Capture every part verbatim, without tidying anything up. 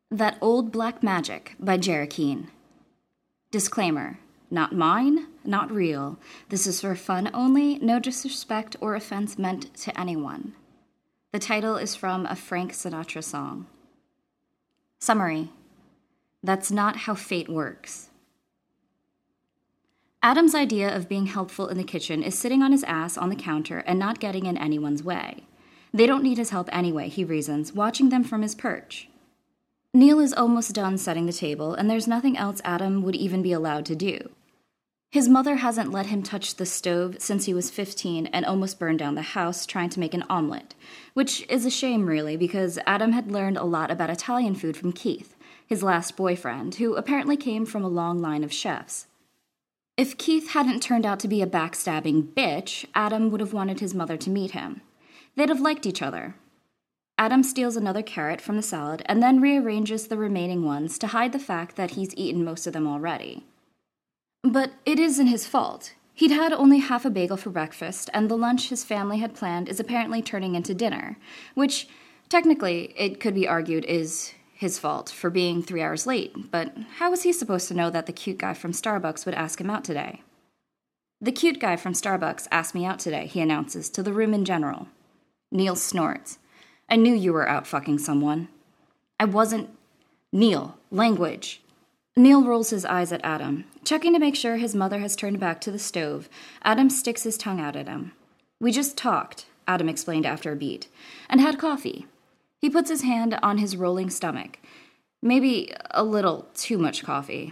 That Old Black Magic by Jerry Disclaimer. Not mine, not real. This is for fun only, no disrespect or offense meant to anyone. The title is from a Frank Sinatra song. Summary. That's not how fate works. Adam's idea of being helpful in the kitchen is sitting on his ass on the counter and not getting in anyone's way. They don't need his help anyway, he reasons, watching them from his perch. Neil is almost done setting the table, and there's nothing else Adam would even be allowed to do. His mother hasn't let him touch the stove since he was fifteen and almost burned down the house trying to make an omelet, which is a shame, really, because Adam had learned a lot about Italian food from Keith, his last boyfriend, who apparently came from a long line of chefs. If Keith hadn't turned out to be a backstabbing bitch, Adam would have wanted his mother to meet him. They'd have liked each other. Adam steals another carrot from the salad and then rearranges the remaining ones to hide the fact that he's eaten most of them already. But it isn't his fault. He'd had only half a bagel for breakfast, and the lunch his family had planned is apparently turning into dinner, which, technically, it could be argued is his fault for being three hours late, but how was he supposed to know that the cute guy from Starbucks would ask him out today? The cute guy from Starbucks asked me out today, he announces, to the room in general. Neil snorts. I knew you were out fucking someone. I wasn't. Neil, language. Neil rolls his eyes at Adam. Checking to make sure his mother has turned back to the stove, Adam sticks his tongue out at him. We just talked, Adam explained after a beat, and had coffee. He puts his hand on his rolling stomach. Maybe a little too much coffee.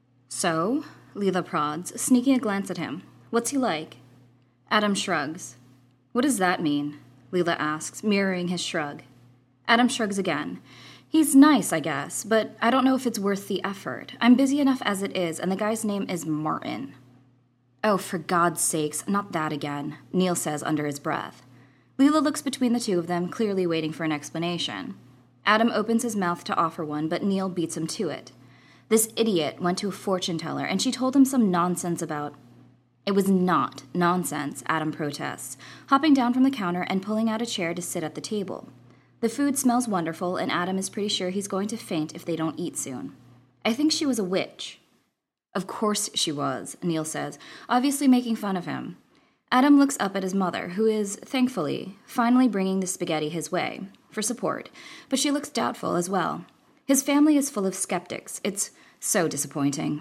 So, Leela prods, sneaking a glance at him. What's he like? Adam shrugs. What does that mean? Leela asks, mirroring his shrug. Adam shrugs again. He's nice, I guess, but I don't know if it's worth the effort. I'm busy enough as it is, and the guy's name is Martin. Oh, for God's sakes, not that again, Neil says under his breath. Leela looks between the two of them, clearly waiting for an explanation. Adam opens his mouth to offer one, but Neil beats him to it. This idiot went to a fortune teller, and she told him some nonsense about... It was not nonsense, Adam protests, hopping down from the counter and pulling out a chair to sit at the table. The food smells wonderful, and Adam is pretty sure he's going to faint if they don't eat soon. I think she was a witch. Of course she was, Neil says, obviously making fun of him. Adam looks up at his mother, who is, thankfully, finally bringing the spaghetti his way, for support, but she looks doubtful as well. His family is full of skeptics. It's so disappointing.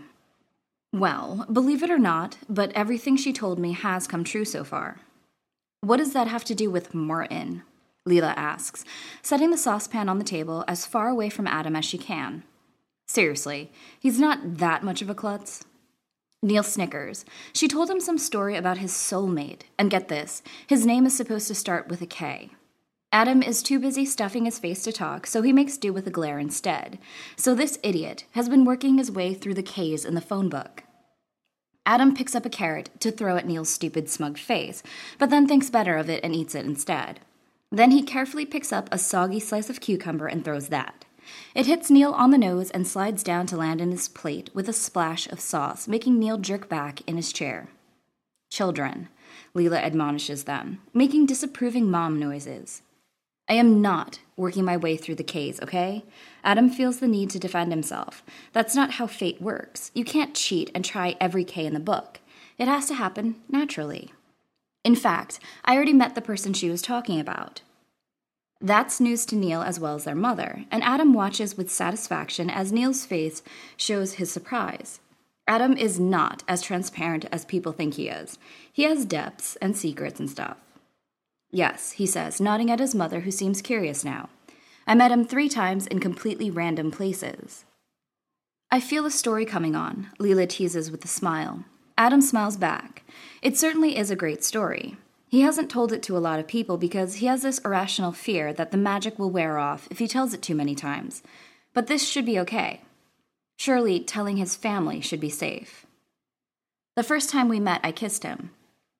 Well, believe it or not, but everything she told me has come true so far. What does that have to do with Martin? Leela asks, setting the saucepan on the table as far away from Adam as she can. Seriously, he's not that much of a klutz. Neil snickers. She told him some story about his soulmate, and get this, his name is supposed to start with a K. Adam is too busy stuffing his face to talk, so he makes do with a glare instead. So this idiot has been working his way through the K's in the phone book. Adam picks up a carrot to throw at Neil's stupid, smug face, but then thinks better of it and eats it instead. Then he carefully picks up a soggy slice of cucumber and throws that. It hits Neil on the nose and slides down to land in his plate with a splash of sauce, making Neil jerk back in his chair. Children, Leela admonishes them, making disapproving mom noises. I am not working my way through the K's, okay? Adam feels the need to defend himself. That's not how fate works. You can't cheat and try every K in the book. It has to happen naturally. In fact, I already met the person she was talking about. That's news to Neil as well as their mother, and Adam watches with satisfaction as Neil's face shows his surprise. Adam is not as transparent as people think he is. He has depths and secrets and stuff. Yes, he says, nodding at his mother, who seems curious now. I met him three times in completely random places. I feel a story coming on, Leela teases with a smile. Adam smiles back. It certainly is a great story. He hasn't told it to a lot of people because he has this irrational fear that the magic will wear off if he tells it too many times. But this should be okay. Surely telling his family should be safe. The first time we met, I kissed him.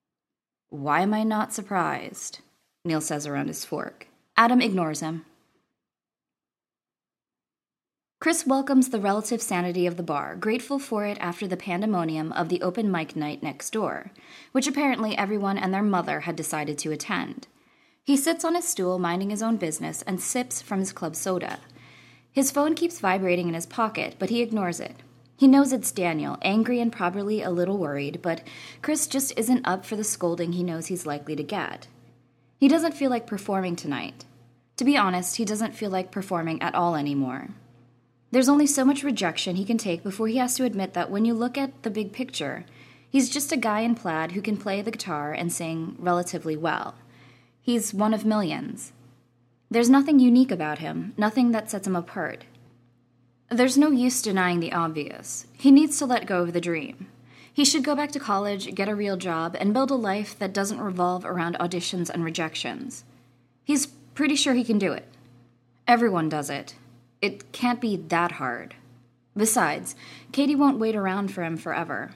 Why am I not surprised? Neil says around his fork. Adam ignores him. Chris welcomes the relative sanity of the bar, grateful for it after the pandemonium of the open mic night next door, which apparently everyone and their mother had decided to attend. He sits on his stool minding his own business and sips from his club soda. His phone keeps vibrating in his pocket, but he ignores it. He knows it's Daniel, angry and probably a little worried, but Chris just isn't up for the scolding he knows he's likely to get. He doesn't feel like performing tonight. To be honest, he doesn't feel like performing at all anymore. There's only so much rejection he can take before he has to admit that when you look at the big picture, he's just a guy in plaid who can play the guitar and sing relatively well. He's one of millions. There's nothing unique about him, nothing that sets him apart. There's no use denying the obvious. He needs to let go of the dream. He should go back to college, get a real job, and build a life that doesn't revolve around auditions and rejections. He's pretty sure he can do it. Everyone does it. It can't be that hard. Besides, Katie won't wait around for him forever.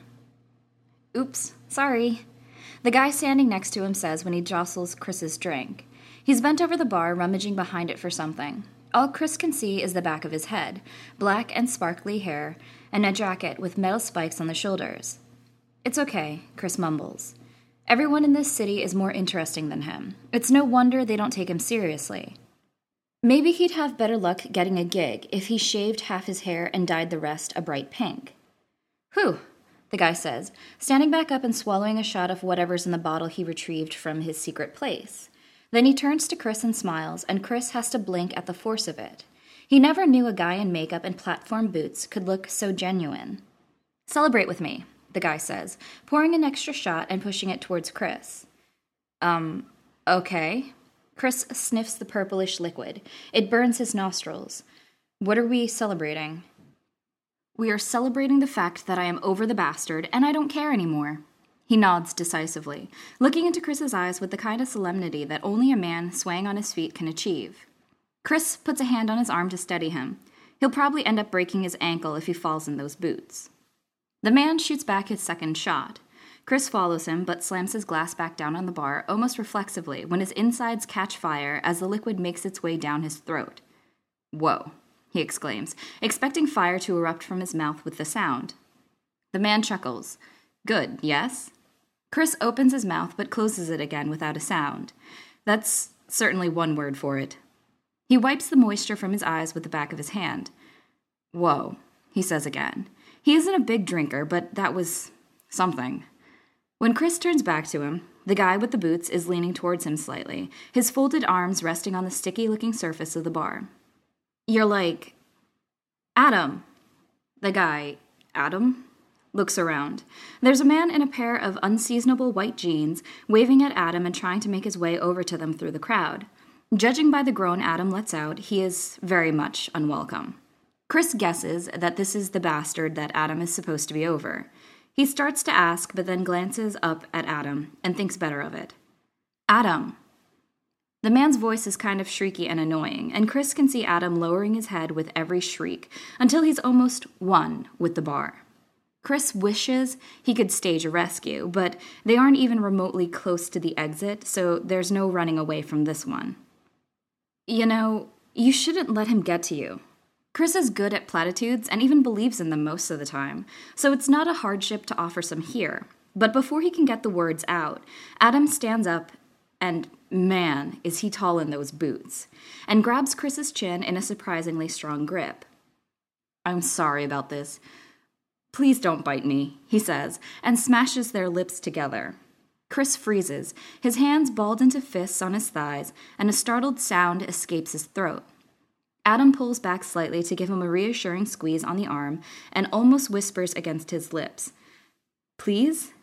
Oops, sorry. The guy standing next to him says when he jostles Chris's drink. He's bent over the bar, rummaging behind it for something. All Chris can see is the back of his head, black and sparkly hair, and a jacket with metal spikes on the shoulders. It's okay, Chris mumbles. Everyone in this city is more interesting than him. It's no wonder they don't take him seriously. Maybe he'd have better luck getting a gig if he shaved half his hair and dyed the rest a bright pink. Whew, the guy says, standing back up and swallowing a shot of whatever's in the bottle he retrieved from his secret place. Then he turns to Chris and smiles, and Chris has to blink at the force of it. He never knew a guy in makeup and platform boots could look so genuine. Celebrate with me, the guy says, pouring an extra shot and pushing it towards Chris. Um, okay. Chris sniffs the purplish liquid. It burns his nostrils. What are we celebrating? We are celebrating the fact that I am over the bastard, and I don't care anymore. He nods decisively, looking into Chris's eyes with the kind of solemnity that only a man swaying on his feet can achieve. Chris puts a hand on his arm to steady him. He'll probably end up breaking his ankle if he falls in those boots. The man shoots back his second shot. Chris follows him, but slams his glass back down on the bar almost reflexively when his insides catch fire as the liquid makes its way down his throat. Whoa, he exclaims, expecting fire to erupt from his mouth with the sound. The man chuckles. Good, yes? Chris opens his mouth but closes it again without a sound. That's certainly one word for it. He wipes the moisture from his eyes with the back of his hand. Whoa, he says again. He isn't a big drinker, but that was something. When Chris turns back to him, the guy with the boots is leaning towards him slightly, his folded arms resting on the sticky-looking surface of the bar. You're like... Adam. The guy, Adam, looks around. There's a man in a pair of unseasonable white jeans, waving at Adam and trying to make his way over to them through the crowd. Judging by the groan Adam lets out, he is very much unwelcome. Chris guesses that this is the bastard that Adam is supposed to be over. He starts to ask, but then glances up at Adam and thinks better of it. Adam. The man's voice is kind of shrieky and annoying, and Chris can see Adam lowering his head with every shriek until he's almost one with the bar. Chris wishes he could stage a rescue, but they aren't even remotely close to the exit, so there's no running away from this one. You know, you shouldn't let him get to you. Chris is good at platitudes and even believes in them most of the time, so it's not a hardship to offer some here. But before he can get the words out, Adam stands up and, man, is he tall in those boots, and grabs Chris's chin in a surprisingly strong grip. I'm sorry about this. Please don't bite me, he says, and smashes their lips together. Chris freezes, his hands balled into fists on his thighs, and a startled sound escapes his throat. Adam pulls back slightly to give him a reassuring squeeze on the arm and almost whispers against his lips. Please?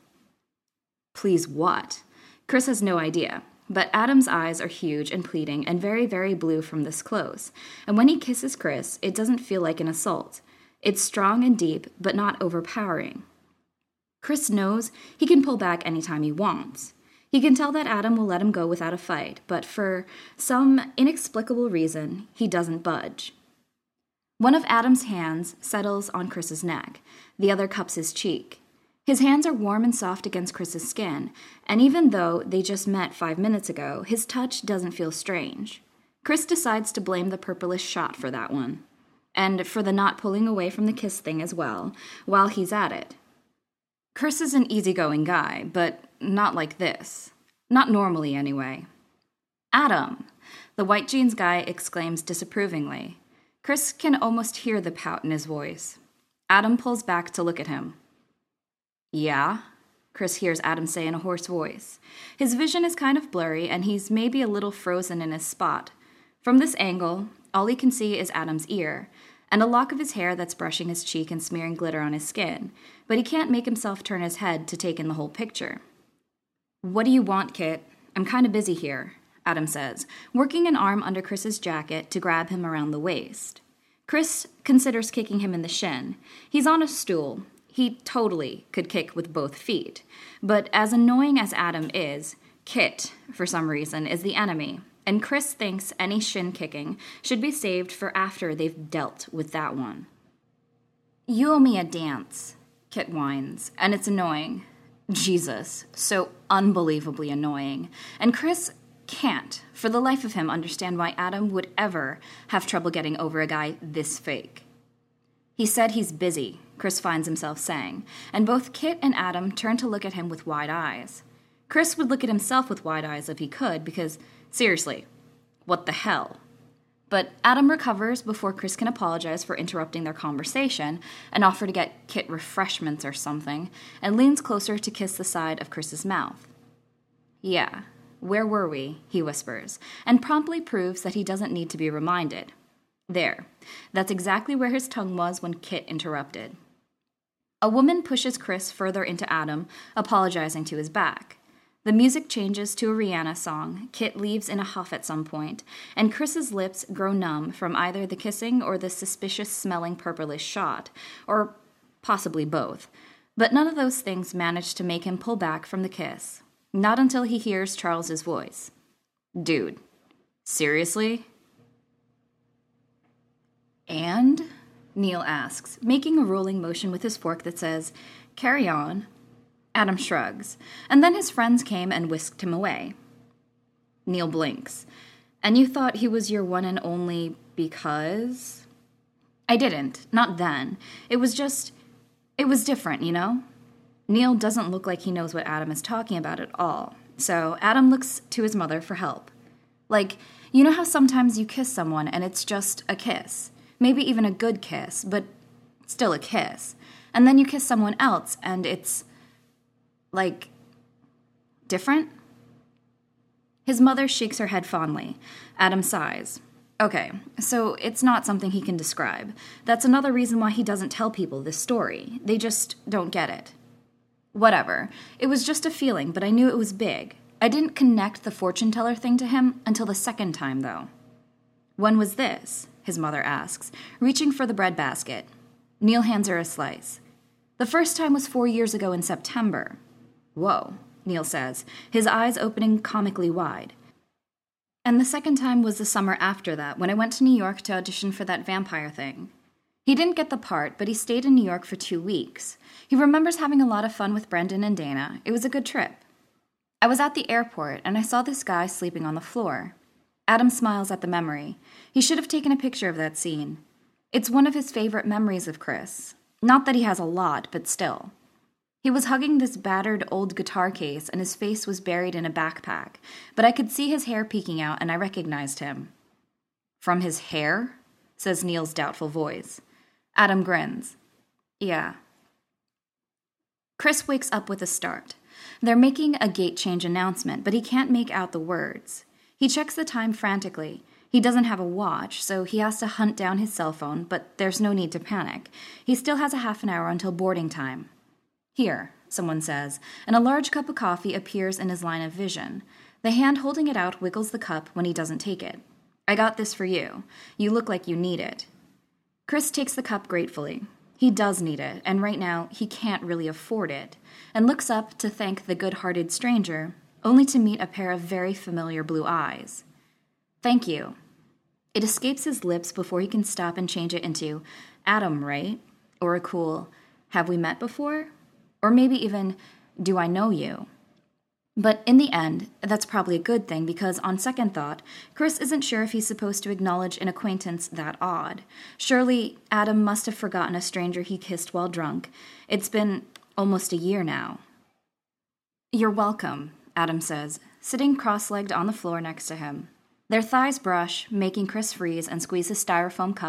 Please what? Chris has no idea, but Adam's eyes are huge and pleading and very, very blue from this close, and when he kisses Chris, it doesn't feel like an assault. It's strong and deep, but not overpowering. Chris knows he can pull back anytime he wants. He can tell that Adam will let him go without a fight, but for some inexplicable reason, he doesn't budge. One of Adam's hands settles on Chris's neck. The other cups his cheek. His hands are warm and soft against Chris's skin, and even though they just met five minutes ago, his touch doesn't feel strange. Chris decides to blame the purplish shot for that one, and for the not pulling away from the kiss thing as well, while he's at it. Chris is an easygoing guy, but not like this. Not normally, anyway. Adam, the white jeans guy exclaims disapprovingly. Chris can almost hear the pout in his voice. Adam pulls back to look at him. Yeah? Chris hears Adam say in a hoarse voice. His vision is kind of blurry, and he's maybe a little frozen in his spot. From this angle, all he can see is Adam's ear, and a lock of his hair that's brushing his cheek and smearing glitter on his skin, but he can't make himself turn his head to take in the whole picture. What do you want, Kit? I'm kind of busy here, Adam says, working an arm under Chris's jacket to grab him around the waist. Chris considers kicking him in the shin. He's on a stool. He totally could kick with both feet. But as annoying as Adam is, Kit, for some reason, is the enemy, and Chris thinks any shin kicking should be saved for after they've dealt with that one. You owe me a dance, Kit whines, and it's annoying. Jesus, so unbelievably annoying. And Chris can't, for the life of him, understand why Adam would ever have trouble getting over a guy this fake. He said he's busy, Chris finds himself saying, and both Kit and Adam turn to look at him with wide eyes. Chris would look at himself with wide eyes if he could, because, seriously, what the hell? But Adam recovers before Chris can apologize for interrupting their conversation and offer to get Kit refreshments or something, and leans closer to kiss the side of Chris's mouth. Yeah, where were we? He whispers, and promptly proves that he doesn't need to be reminded. There, that's exactly where his tongue was when Kit interrupted. A woman pushes Chris further into Adam, apologizing to his back. The music changes to a Rihanna song. Kit leaves in a huff at some point, and Chris's lips grow numb from either the kissing or the suspicious-smelling purplish shot, or possibly both. But none of those things manage to make him pull back from the kiss. Not until he hears Charles's voice. Dude, seriously? And? Neil asks, making a rolling motion with his fork that says, carry on. Adam shrugs, and then his friends came and whisked him away. Neil blinks. And you thought he was your one and only because? I didn't, not then. It was just, it was different, you know? Neil doesn't look like he knows what Adam is talking about at all, so Adam looks to his mother for help. Like, you know how sometimes you kiss someone and it's just a kiss? Maybe even a good kiss, but still a kiss. And then you kiss someone else and it's, like, different? His mother shakes her head fondly. Adam sighs. Okay, so it's not something he can describe. That's another reason why he doesn't tell people this story. They just don't get it. Whatever. It was just a feeling, but I knew it was big. I didn't connect the fortune teller thing to him until the second time, though. When was this? His mother asks, reaching for the bread basket. Neil hands her a slice. The first time was four years ago in September. Whoa, Neil says, his eyes opening comically wide. And the second time was the summer after that, when I went to New York to audition for that vampire thing. He didn't get the part, but he stayed in New York for two weeks. He remembers having a lot of fun with Brendan and Dana. It was a good trip. I was at the airport, and I saw this guy sleeping on the floor. Adam smiles at the memory. He should have taken a picture of that scene. It's one of his favorite memories of Chris. Not that he has a lot, but still. He was hugging this battered old guitar case, and his face was buried in a backpack, but I could see his hair peeking out, and I recognized him. From his hair? Says Neil's doubtful voice. Adam grins. Yeah. Chris wakes up with a start. They're making a gate change announcement, but he can't make out the words. He checks the time frantically. He doesn't have a watch, so he has to hunt down his cell phone, but there's no need to panic. He still has a half an hour until boarding time. Here, someone says, and a large cup of coffee appears in his line of vision. The hand holding it out wiggles the cup when he doesn't take it. I got this for you. You look like you need it. Chris takes the cup gratefully. He does need it, and right now he can't really afford it, and looks up to thank the good-hearted stranger, only to meet a pair of very familiar blue eyes. Thank you. It escapes his lips before he can stop and change it into, Adam, right? Or a cool, have we met before? Or maybe even, do I know you? But in the end, that's probably a good thing because, on second thought, Chris isn't sure if he's supposed to acknowledge an acquaintance that odd. Surely, Adam must have forgotten a stranger he kissed while drunk. It's been almost a year now. You're welcome, Adam says, sitting cross-legged on the floor next to him. Their thighs brush, making Chris freeze and squeeze his styrofoam cup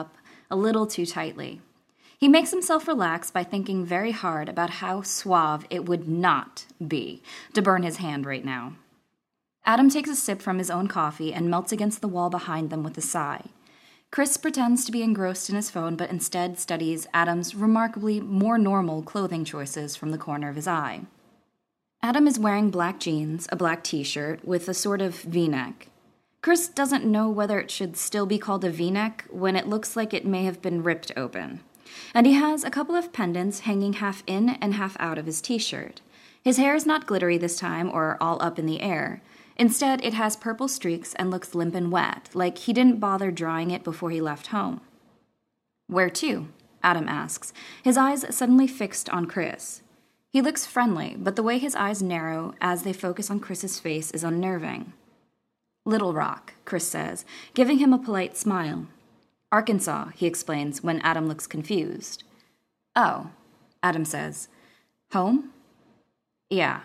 a little too tightly. He makes himself relax by thinking very hard about how suave it would not be to burn his hand right now. Adam takes a sip from his own coffee and melts against the wall behind them with a sigh. Chris pretends to be engrossed in his phone, but instead studies Adam's remarkably more normal clothing choices from the corner of his eye. Adam is wearing black jeans, a black t-shirt, with a sort of V-neck. Chris doesn't know whether it should still be called a V-neck when it looks like it may have been ripped open. And he has a couple of pendants hanging half in and half out of his t-shirt. His hair is not glittery this time or all up in the air. Instead, it has purple streaks and looks limp and wet, like he didn't bother drying it before he left home. "Where to?" Adam asks, his eyes suddenly fixed on Chris. He looks friendly, but the way his eyes narrow as they focus on Chris's face is unnerving. "Little Rock," Chris says, giving him a polite smile. "Arkansas," he explains when Adam looks confused. "Oh," Adam says. "Home?" "Yeah."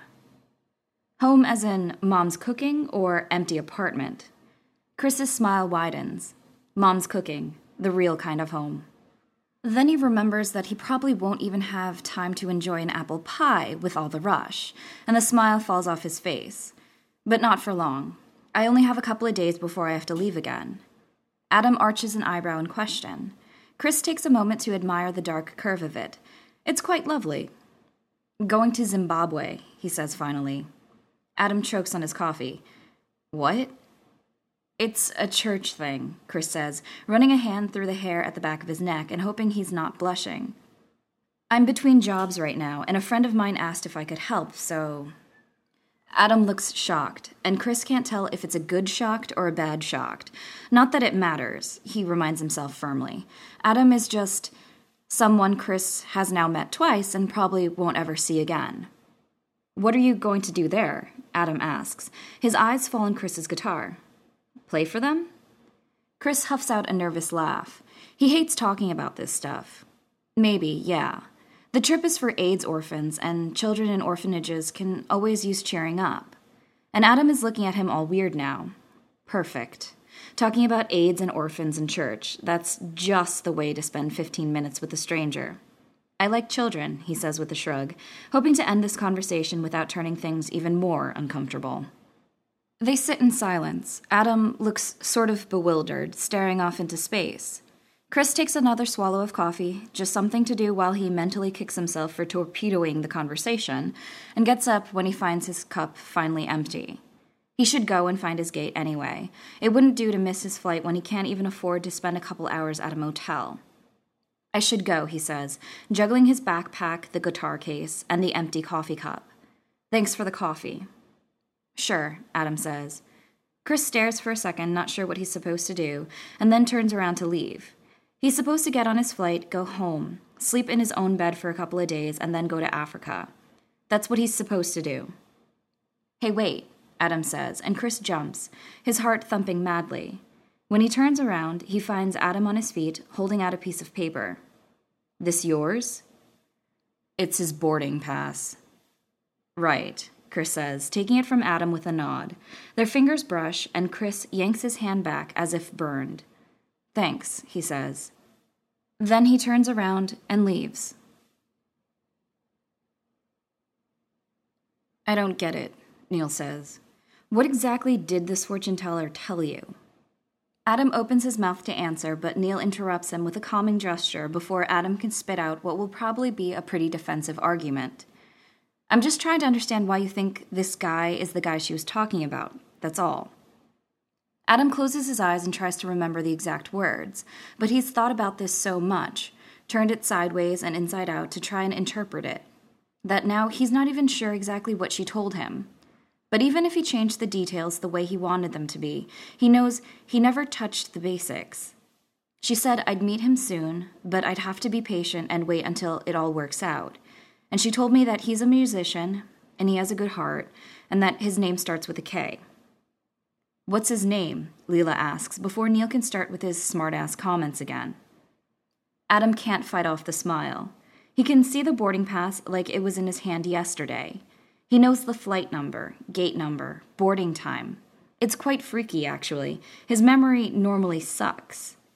Home as in mom's cooking or empty apartment? Chris's smile widens. Mom's cooking, the real kind of home. Then he remembers that he probably won't even have time to enjoy an apple pie with all the rush, and the smile falls off his face. But not for long. I only have a couple of days before I have to leave again. Adam arches an eyebrow in question. Chris takes a moment to admire the dark curve of it. It's quite lovely. "Going to Zimbabwe," he says finally. Adam chokes on his coffee. "What?" "It's a church thing," Chris says, running a hand through the hair at the back of his neck and hoping he's not blushing. "I'm between jobs right now, and a friend of mine asked if I could help, so..." Adam looks shocked, and Chris can't tell if it's a good shocked or a bad shocked. Not that it matters, he reminds himself firmly. Adam is just someone Chris has now met twice and probably won't ever see again. "What are you going to do there?" Adam asks. His eyes fall on Chris's guitar. "Play for them?" Chris huffs out a nervous laugh. He hates talking about this stuff. Maybe, yeah. The trip is for AIDS orphans, and children in orphanages can always use cheering up. And Adam is looking at him all weird now. Perfect. Talking about AIDS and orphans in church, that's just the way to spend fifteen minutes with a stranger. "I like children," he says with a shrug, hoping to end this conversation without turning things even more uncomfortable. They sit in silence. Adam looks sort of bewildered, staring off into space. Chris takes another swallow of coffee, just something to do while he mentally kicks himself for torpedoing the conversation, and gets up when he finds his cup finally empty. He should go and find his gate anyway. It wouldn't do to miss his flight when he can't even afford to spend a couple hours at a motel. "I should go," he says, juggling his backpack, the guitar case, and the empty coffee cup. "Thanks for the coffee." "Sure," Adam says. Chris stares for a second, not sure what he's supposed to do, and then turns around to leave. He's supposed to get on his flight, go home, sleep in his own bed for a couple of days, and then go to Africa. That's what he's supposed to do. "Hey, wait," Adam says, and Chris jumps, his heart thumping madly. When he turns around, he finds Adam on his feet, holding out a piece of paper. "This yours?" "It's his boarding pass." "Right," Chris says, taking it from Adam with a nod. Their fingers brush, and Chris yanks his hand back as if burned. "Thanks," he says. Then he turns around and leaves. "I don't get it," Neil says. "What exactly did this fortune teller tell you?" Adam opens his mouth to answer, but Neil interrupts him with a calming gesture before Adam can spit out what will probably be a pretty defensive argument. "I'm just trying to understand why you think this guy is the guy she was talking about. That's all." Adam closes his eyes and tries to remember the exact words, but he's thought about this so much, turned it sideways and inside out to try and interpret it, that now he's not even sure exactly what she told him. But even if he changed the details the way he wanted them to be, he knows he never touched the basics. She said I'd meet him soon, but I'd have to be patient and wait until it all works out. And she told me that he's a musician, and he has a good heart, and that his name starts with a K. "What's his name?" Leela asks, before Neil can start with his smart-ass comments again. Adam can't fight off the smile. He can see the boarding pass like it was in his hand yesterday. He knows the flight number, gate number, boarding time. It's quite freaky, actually. His memory normally sucks.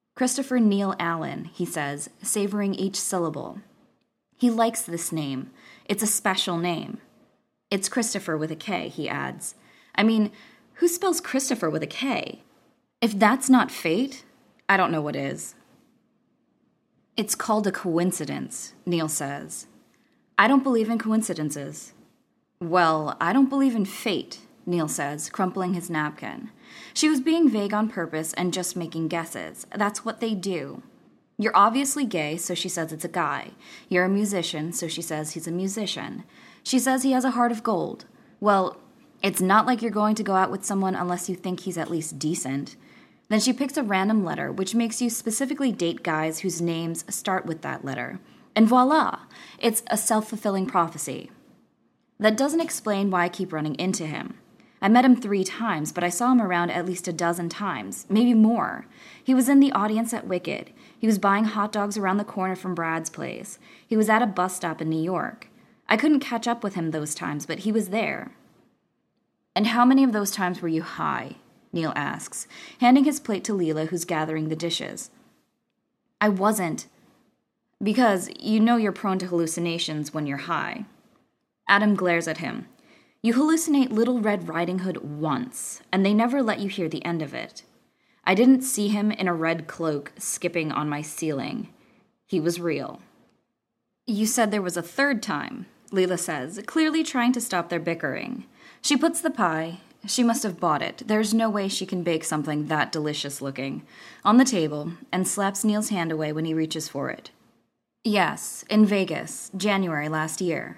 Christopher Neil Allen, he says, savoring each syllable. He likes this name. It's a special name. It's Christopher with a K, he adds. I mean, who spells Christopher with a K? If that's not fate, I don't know what is. It's called a coincidence, Neil says. I don't believe in coincidences. Well, I don't believe in fate, Neil says, crumpling his napkin. She was being vague on purpose and just making guesses. That's what they do. You're obviously gay, so she says it's a guy. You're a musician, so she says he's a musician. She says he has a heart of gold. Well, it's not like you're going to go out with someone unless you think he's at least decent. Then she picks a random letter, which makes you specifically date guys whose names start with that letter. And voila, it's a self-fulfilling prophecy. That doesn't explain why I keep running into him. I met him three times, but I saw him around at least a dozen times, maybe more. He was in the audience at Wicked. He was buying hot dogs around the corner from Brad's place. He was at a bus stop in New York. I couldn't catch up with him those times, but he was there. And how many of those times were you high? Neil asks, handing his plate to Leela, who's gathering the dishes. I wasn't. Because you know you're prone to hallucinations when you're high. Adam glares at him. You hallucinate Little Red Riding Hood once, and they never let you hear the end of it. I didn't see him in a red cloak skipping on my ceiling. He was real. You said there was a third time, Leela says, clearly trying to stop their bickering. She puts the pie, she must have bought it, there's no way she can bake something that delicious looking, on the table, and slaps Neil's hand away when he reaches for it. Yes, in Vegas, January last year.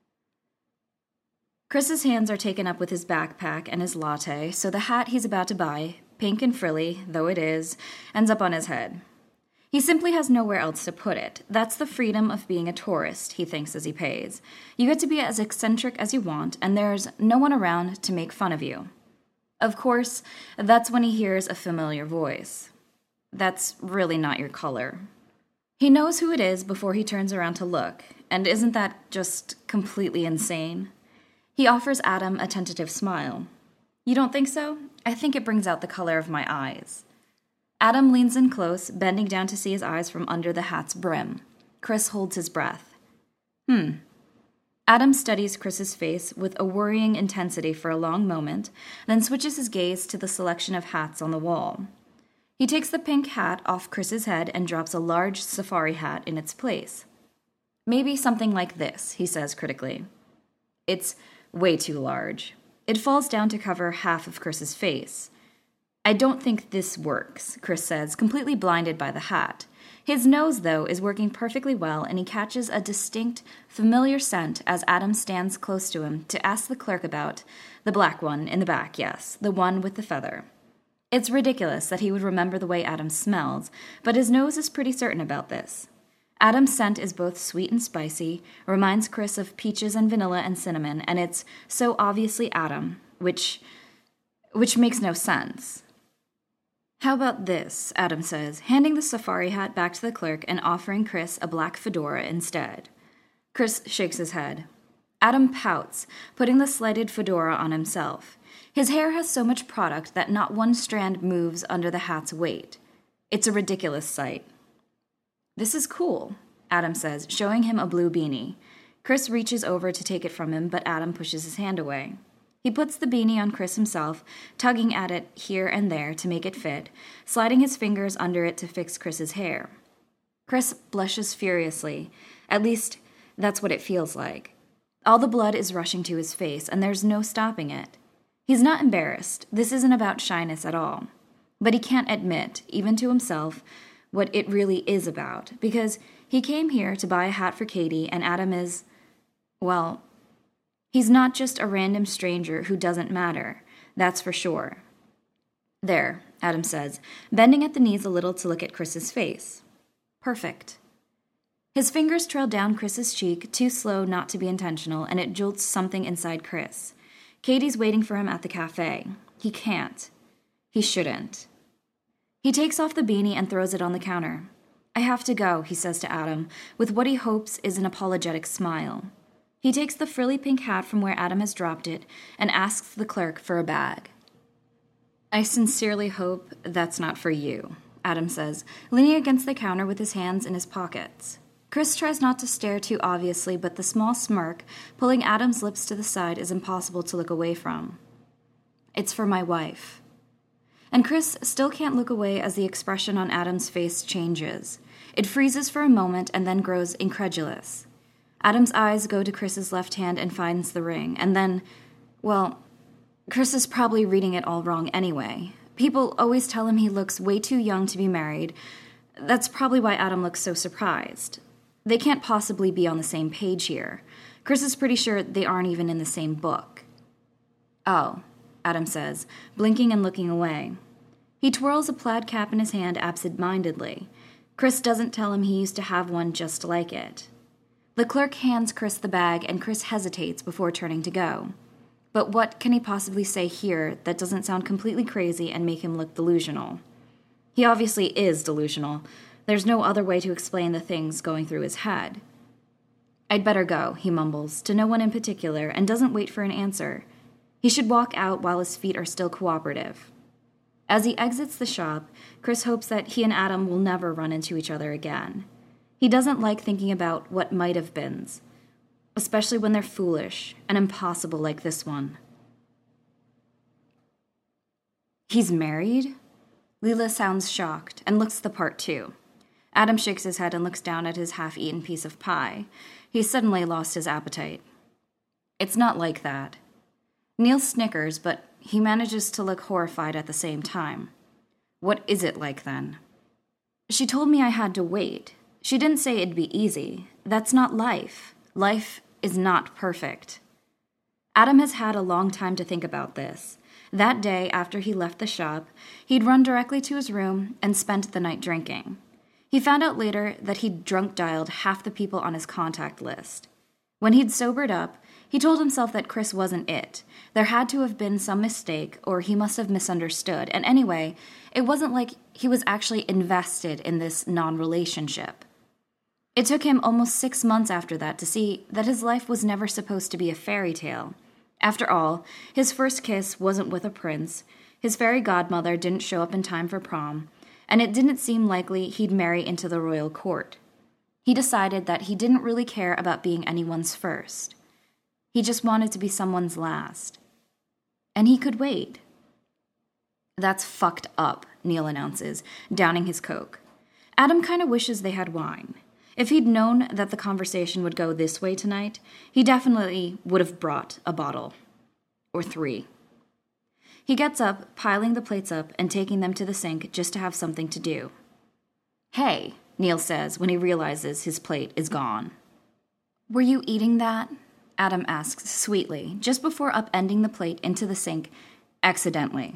Chris's hands are taken up with his backpack and his latte, so the hat he's about to buy, pink and frilly, though it is, ends up on his head. He simply has nowhere else to put it. That's the freedom of being a tourist, he thinks as he pays. You get to be as eccentric as you want, and there's no one around to make fun of you. Of course, that's when he hears a familiar voice. That's really not your color. He knows who it is before he turns around to look, and isn't that just completely insane? He offers Adam a tentative smile. You don't think so? I think it brings out the color of my eyes. Adam leans in close, bending down to see his eyes from under the hat's brim. Chris holds his breath. Hmm. Adam studies Chris's face with a worrying intensity for a long moment, then switches his gaze to the selection of hats on the wall. He takes the pink hat off Chris's head and drops a large safari hat in its place. Maybe something like this, he says critically. It's way too large. It falls down to cover half of Chris's face. I don't think this works, Chris says, completely blinded by the hat. His nose, though, is working perfectly well, and he catches a distinct, familiar scent as Adam stands close to him to ask the clerk about the black one in the back, yes, the one with the feather. It's ridiculous that he would remember the way Adam smells, but his nose is pretty certain about this. Adam's scent is both sweet and spicy, reminds Chris of peaches and vanilla and cinnamon, and it's so obviously Adam, which, which makes no sense. How about this, Adam says, handing the safari hat back to the clerk and offering Chris a black fedora instead. Chris shakes his head. Adam pouts, putting the slighted fedora on himself. His hair has so much product that not one strand moves under the hat's weight. It's a ridiculous sight. This is cool, Adam says, showing him a blue beanie. Chris reaches over to take it from him, but Adam pushes his hand away. He puts the beanie on Chris himself, tugging at it here and there to make it fit, sliding his fingers under it to fix Chris's hair. Chris blushes furiously. At least, that's what it feels like. All the blood is rushing to his face, and there's no stopping it. He's not embarrassed. This isn't about shyness at all. But he can't admit, even to himself, what it really is about, because he came here to buy a hat for Katie, and Adam is, well, he's not just a random stranger who doesn't matter, that's for sure. There, Adam says, bending at the knees a little to look at Chris's face. Perfect. His fingers trail down Chris's cheek, too slow not to be intentional, and it jolts something inside Chris. Katie's waiting for him at the cafe. He can't. He shouldn't. He takes off the beanie and throws it on the counter. I have to go, he says to Adam, with what he hopes is an apologetic smile. He takes the frilly pink hat from where Adam has dropped it and asks the clerk for a bag. I sincerely hope that's not for you, Adam says, leaning against the counter with his hands in his pockets. Chris tries not to stare too obviously, but the small smirk pulling Adam's lips to the side is impossible to look away from. It's for my wife. And Chris still can't look away as the expression on Adam's face changes. It freezes for a moment and then grows incredulous. Adam's eyes go to Chris's left hand and finds the ring, and then, well, Chris is probably reading it all wrong anyway. People always tell him he looks way too young to be married. That's probably why Adam looks so surprised. They can't possibly be on the same page here. Chris is pretty sure they aren't even in the same book. Oh, Adam says, blinking and looking away. He twirls a plaid cap in his hand absent-mindedly. Chris doesn't tell him he used to have one just like it. The clerk hands Chris the bag, and Chris hesitates before turning to go. But what can he possibly say here that doesn't sound completely crazy and make him look delusional? He obviously is delusional. There's no other way to explain the things going through his head. I'd better go, he mumbles, to no one in particular, and doesn't wait for an answer. He should walk out while his feet are still cooperative. As he exits the shop, Chris hopes that he and Adam will never run into each other again. He doesn't like thinking about what might have beens, especially when they're foolish and impossible like this one. He's married? Leela sounds shocked and looks the part too. Adam shakes his head and looks down at his half-eaten piece of pie. He's suddenly lost his appetite. It's not like that. Neil snickers, but he manages to look horrified at the same time. What is it like then? She told me I had to wait. She didn't say it'd be easy. That's not life. Life is not perfect. Adam has had a long time to think about this. That day, after he left the shop, he'd run directly to his room and spent the night drinking. He found out later that he'd drunk-dialed half the people on his contact list. When he'd sobered up, he told himself that Chris wasn't it. There had to have been some mistake, or he must have misunderstood. And anyway, it wasn't like he was actually invested in this non-relationship. It took him almost six months after that to see that his life was never supposed to be a fairy tale. After all, his first kiss wasn't with a prince, his fairy godmother didn't show up in time for prom, and it didn't seem likely he'd marry into the royal court. He decided that he didn't really care about being anyone's first. He just wanted to be someone's last. And he could wait. That's fucked up, Neil announces, downing his Coke. Adam kind of wishes they had wine. If he'd known that the conversation would go this way tonight, he definitely would have brought a bottle. Or three. He gets up, piling the plates up and taking them to the sink just to have something to do. Hey, Neil says when he realizes his plate is gone. Were you eating that? Adam asks sweetly, just before upending the plate into the sink, accidentally.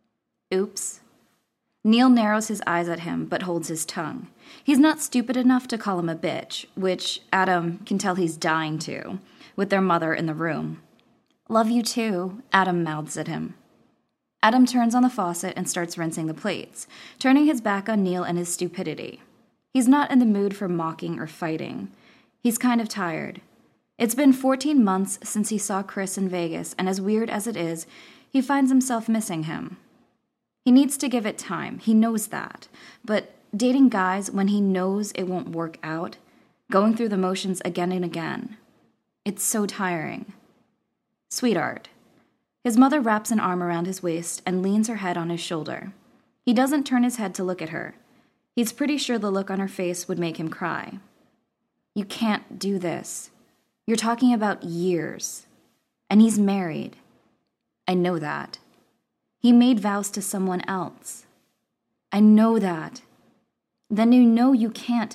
Oops. Neil narrows his eyes at him, but holds his tongue. He's not stupid enough to call him a bitch, which Adam can tell he's dying to, with their mother in the room. Love you too, Adam mouths at him. Adam turns on the faucet and starts rinsing the plates, turning his back on Neil and his stupidity. He's not in the mood for mocking or fighting. He's kind of tired. It's been fourteen months since he saw Chris in Vegas, and as weird as it is, he finds himself missing him. He needs to give it time, he knows that, but dating guys when he knows it won't work out, going through the motions again and again, it's so tiring. Sweetheart. His mother wraps an arm around his waist and leans her head on his shoulder. He doesn't turn his head to look at her. He's pretty sure the look on her face would make him cry. You can't do this. You're talking about years. And he's married. I know that. He made vows to someone else. I know that. Then you know you can't.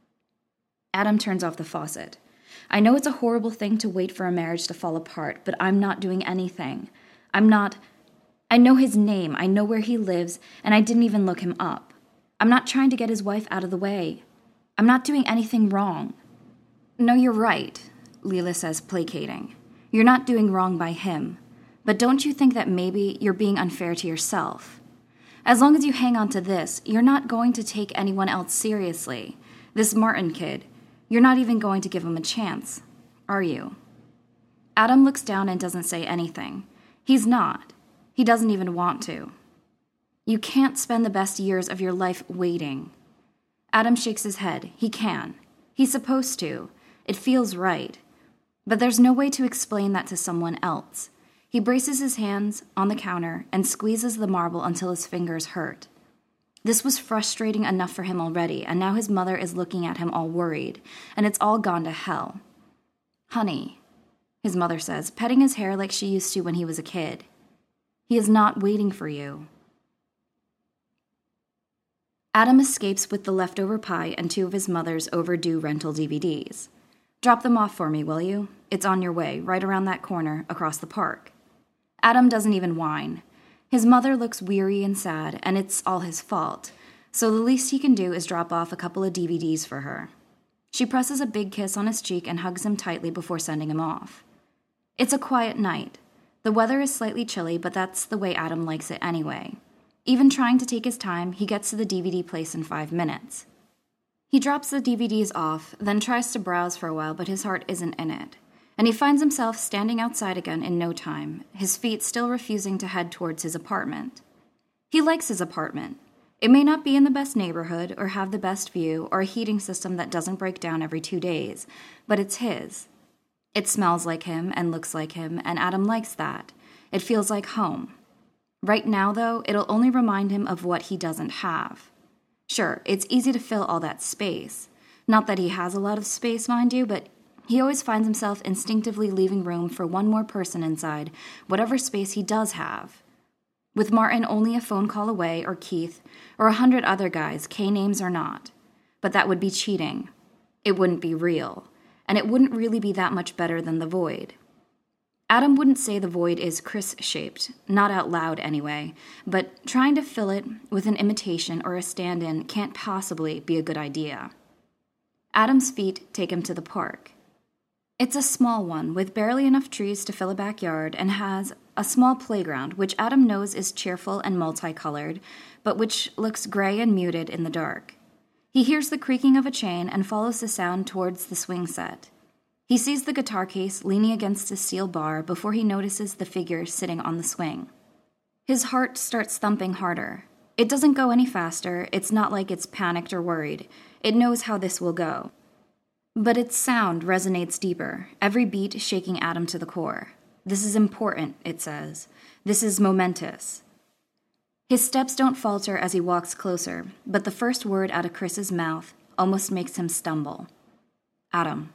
Adam turns off the faucet. I know it's a horrible thing to wait for a marriage to fall apart, but I'm not doing anything. I'm not... I know his name, I know where he lives, and I didn't even look him up. I'm not trying to get his wife out of the way. I'm not doing anything wrong. No, you're right, Leela says, placating. You're not doing wrong by him. But don't you think that maybe you're being unfair to yourself? As long as you hang on to this, you're not going to take anyone else seriously. This Martin kid, you're not even going to give him a chance, are you? Adam looks down and doesn't say anything. He's not. He doesn't even want to. You can't spend the best years of your life waiting. Adam shakes his head. He can. He's supposed to. It feels right. But there's no way to explain that to someone else. He braces his hands on the counter and squeezes the marble until his fingers hurt. This was frustrating enough for him already, and now his mother is looking at him all worried, and it's all gone to hell. "Honey," his mother says, petting his hair like she used to when he was a kid. "He is not waiting for you." Adam escapes with the leftover pie and two of his mother's overdue rental D V Ds. "Drop them off for me, will you? It's on your way, right around that corner, across the park." Adam doesn't even whine. His mother looks weary and sad, and it's all his fault, so the least he can do is drop off a couple of D V Ds for her. She presses a big kiss on his cheek and hugs him tightly before sending him off. It's a quiet night. The weather is slightly chilly, but that's the way Adam likes it anyway. Even trying to take his time, he gets to the D V D place in five minutes. He drops the D V Ds off, then tries to browse for a while, but his heart isn't in it. And he finds himself standing outside again in no time, his feet still refusing to head towards his apartment. He likes his apartment. It may not be in the best neighborhood, or have the best view, or a heating system that doesn't break down every two days, but it's his. It smells like him and looks like him, and Adam likes that. It feels like home. Right now, though, it'll only remind him of what he doesn't have. Sure, it's easy to fill all that space. Not that he has a lot of space, mind you, but he always finds himself instinctively leaving room for one more person inside whatever space he does have. With Martin only a phone call away, or Keith, or a hundred other guys, K-names or not. But that would be cheating. It wouldn't be real. And it wouldn't really be that much better than the void. Adam wouldn't say the void is Chris-shaped, not out loud anyway, but trying to fill it with an imitation or a stand-in can't possibly be a good idea. Adam's feet take him to the park. It's a small one, with barely enough trees to fill a backyard, and has a small playground, which Adam knows is cheerful and multicolored, but which looks gray and muted in the dark. He hears the creaking of a chain and follows the sound towards the swing set. He sees the guitar case leaning against a steel bar before he notices the figure sitting on the swing. His heart starts thumping harder. It doesn't go any faster. It's not like it's panicked or worried. It knows how this will go. But its sound resonates deeper, every beat shaking Adam to the core. This is important, it says. This is momentous. His steps don't falter as he walks closer, but the first word out of Chris's mouth almost makes him stumble. Adam.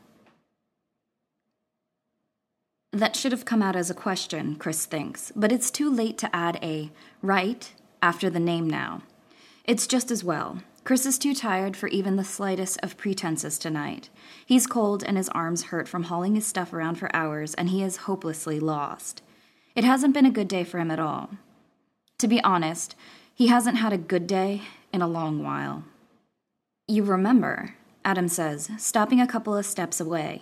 That should have come out as a question, Chris thinks, but it's too late to add a right after the name now. It's just as well. Chris is too tired for even the slightest of pretenses tonight. He's cold and his arms hurt from hauling his stuff around for hours, and he is hopelessly lost. It hasn't been a good day for him at all. To be honest, he hasn't had a good day in a long while. "You remember," Adam says, stopping a couple of steps away.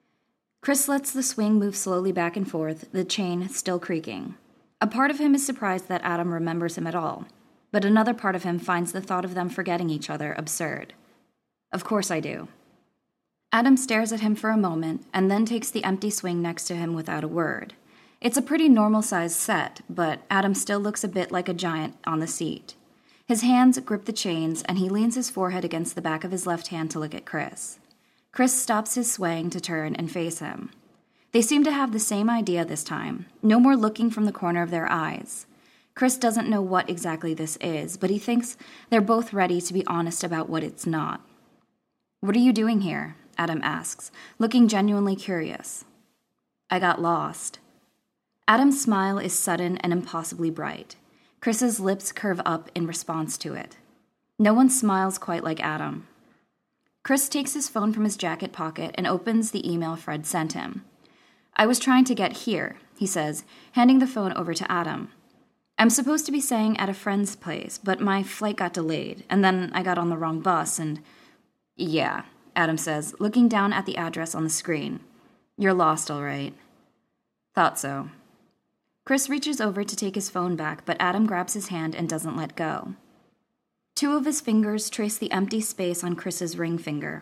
Chris lets the swing move slowly back and forth, the chain still creaking. A part of him is surprised that Adam remembers him at all. But another part of him finds the thought of them forgetting each other absurd. "Of course I do." Adam stares at him for a moment, and then takes the empty swing next to him without a word. It's a pretty normal-sized set, but Adam still looks a bit like a giant on the seat. His hands grip the chains, and he leans his forehead against the back of his left hand to look at Chris. Chris stops his swaying to turn and face him. They seem to have the same idea this time, no more looking from the corner of their eyes. Chris doesn't know what exactly this is, but he thinks they're both ready to be honest about what it's not. "What are you doing here?" Adam asks, looking genuinely curious. "I got lost." Adam's smile is sudden and impossibly bright. Chris's lips curve up in response to it. No one smiles quite like Adam. Chris takes his phone from his jacket pocket and opens the email Fred sent him. "I was trying to get here," he says, handing the phone over to Adam. "I'm supposed to be staying at a friend's place, but my flight got delayed, and then I got on the wrong bus, and—" "Yeah," Adam says, looking down at the address on the screen. "You're lost, all right." "Thought so." Chris reaches over to take his phone back, but Adam grabs his hand and doesn't let go. Two of his fingers trace the empty space on Chris's ring finger.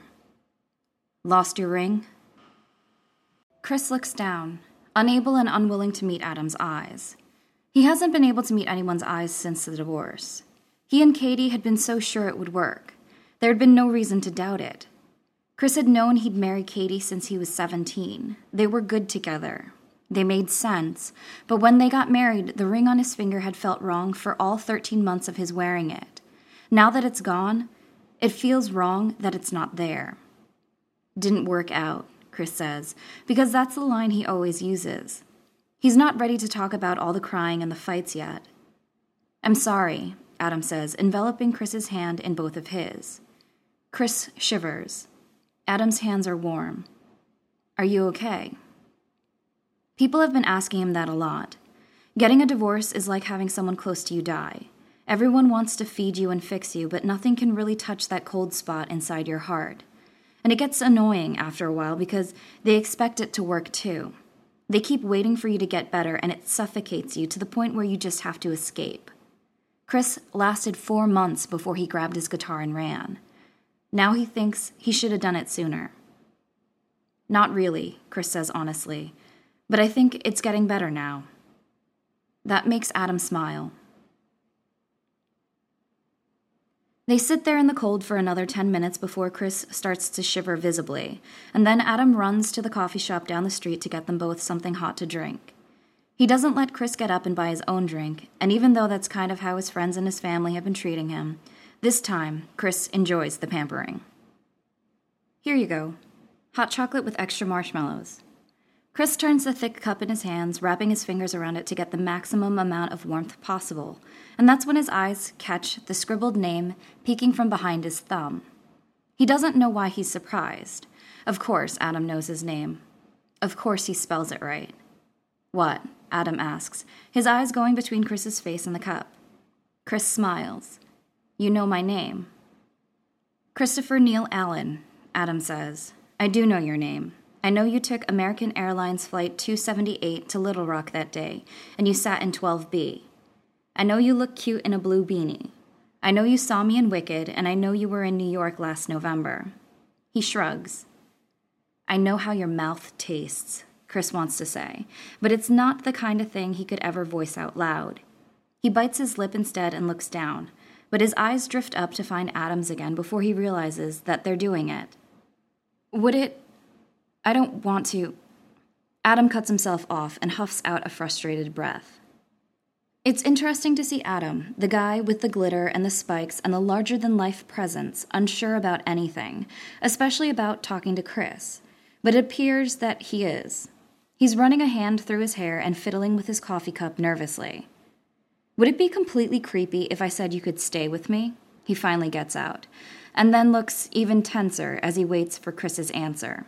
"Lost your ring?" Chris looks down, unable and unwilling to meet Adam's eyes. He hasn't been able to meet anyone's eyes since the divorce. He and Katie had been so sure it would work. There had been no reason to doubt it. Chris had known he'd marry Katie since he was seventeen. They were good together. They made sense, but when they got married, the ring on his finger had felt wrong for all thirteen months of his wearing it. Now that it's gone, it feels wrong that it's not there. Didn't work out, Chris says, because that's the line he always uses. He's not ready to talk about all the crying and the fights yet. I'm sorry, Adam says, enveloping Chris's hand in both of his. Chris shivers. Adam's hands are warm. Are you okay? People have been asking him that a lot. Getting a divorce is like having someone close to you die. Everyone wants to feed you and fix you, but nothing can really touch that cold spot inside your heart. And it gets annoying after a while because they expect it to work too. They keep waiting for you to get better, and it suffocates you to the point where you just have to escape. Chris lasted four months before he grabbed his guitar and ran. Now he thinks he should have done it sooner. Not really, Chris says honestly, but I think it's getting better now. That makes Adam smile. They sit there in the cold for another ten minutes before Chris starts to shiver visibly, and then Adam runs to the coffee shop down the street to get them both something hot to drink. He doesn't let Chris get up and buy his own drink, and even though that's kind of how his friends and his family have been treating him, this time, Chris enjoys the pampering. Here you go. Hot chocolate with extra marshmallows. Chris turns the thick cup in his hands, wrapping his fingers around it to get the maximum amount of warmth possible, and that's when his eyes catch the scribbled name peeking from behind his thumb. He doesn't know why he's surprised. Of course, Adam knows his name. Of course he spells it right. What? Adam asks, his eyes going between Chris's face and the cup. Chris smiles. You know my name. Christopher Neil Allen, Adam says. I do know your name. I know you took American Airlines Flight two seventy-eight to Little Rock that day, and you sat in twelve B. I know you look cute in a blue beanie. I know you saw me in Wicked, and I know you were in New York last November. He shrugs. I know how your mouth tastes, Chris wants to say, but it's not the kind of thing he could ever voice out loud. He bites his lip instead and looks down, but his eyes drift up to find Adam's again before he realizes that they're doing it. Would it... I don't want to... Adam cuts himself off and huffs out a frustrated breath. It's interesting to see Adam, the guy with the glitter and the spikes and the larger-than-life presence, unsure about anything, especially about talking to Chris. But it appears that he is. He's running a hand through his hair and fiddling with his coffee cup nervously. Would it be completely creepy if I said you could stay with me? He finally gets out, and then looks even tenser as he waits for Chris's answer.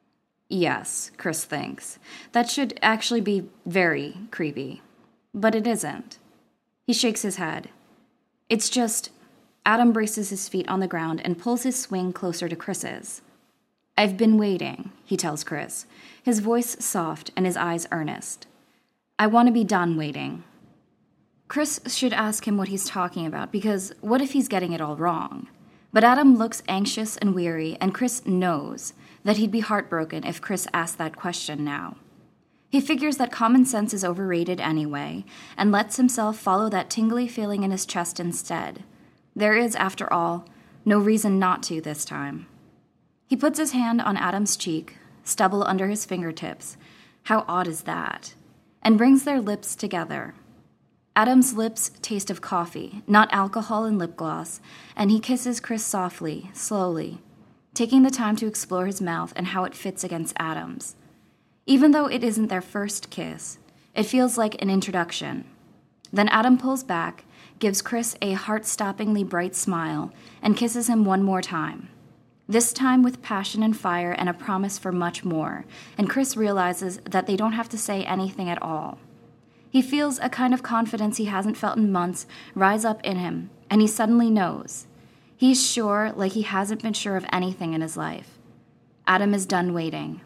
Yes, Chris thinks. That should actually be very creepy. But it isn't. He shakes his head. It's just... Adam braces his feet on the ground and pulls his swing closer to Chris's. I've been waiting, he tells Chris, his voice soft and his eyes earnest. I want to be done waiting. Chris should ask him what he's talking about, because what if he's getting it all wrong? But Adam looks anxious and weary, and Chris knows that he'd be heartbroken if Chris asked that question now. He figures that common sense is overrated anyway, and lets himself follow that tingly feeling in his chest instead. There is, after all, no reason not to this time. He puts his hand on Adam's cheek, stubble under his fingertips. How odd is that? And brings their lips together. Adam's lips taste of coffee, not alcohol and lip gloss, and he kisses Chris softly, slowly, taking the time to explore his mouth and how it fits against Adam's. Even though it isn't their first kiss, it feels like an introduction. Then Adam pulls back, gives Chris a heart-stoppingly bright smile, and kisses him one more time. This time with passion and fire and a promise for much more, and Chris realizes that they don't have to say anything at all. He feels a kind of confidence he hasn't felt in months rise up in him, and he suddenly knows. He's sure like he hasn't been sure of anything in his life. Adam is done waiting.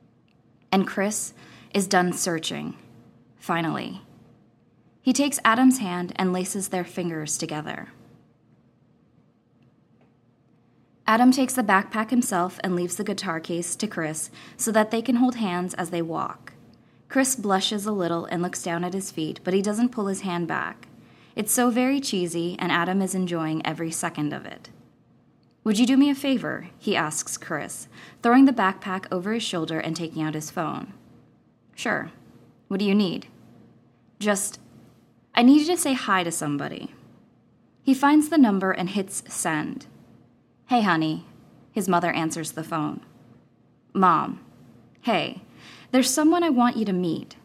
And Chris is done searching. Finally. He takes Adam's hand and laces their fingers together. Adam takes the backpack himself and leaves the guitar case to Chris so that they can hold hands as they walk. Chris blushes a little and looks down at his feet, but he doesn't pull his hand back. It's so very cheesy, and Adam is enjoying every second of it. "Would you do me a favor?" he asks Chris, throwing the backpack over his shoulder and taking out his phone. "Sure. What do you need?" "Just, I need you to say hi to somebody." He finds the number and hits send. "Hey, honey." His mother answers the phone. "Mom. Hey, there's someone I want you to meet."